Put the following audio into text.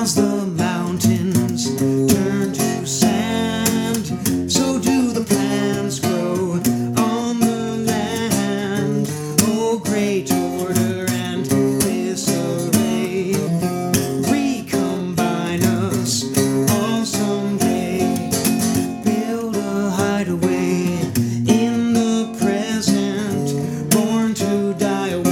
As the mountains turn to sand, so do the plants grow on the land. Oh, great order and disarray, recombine us all someday. Build a hideaway in the present, born to die away.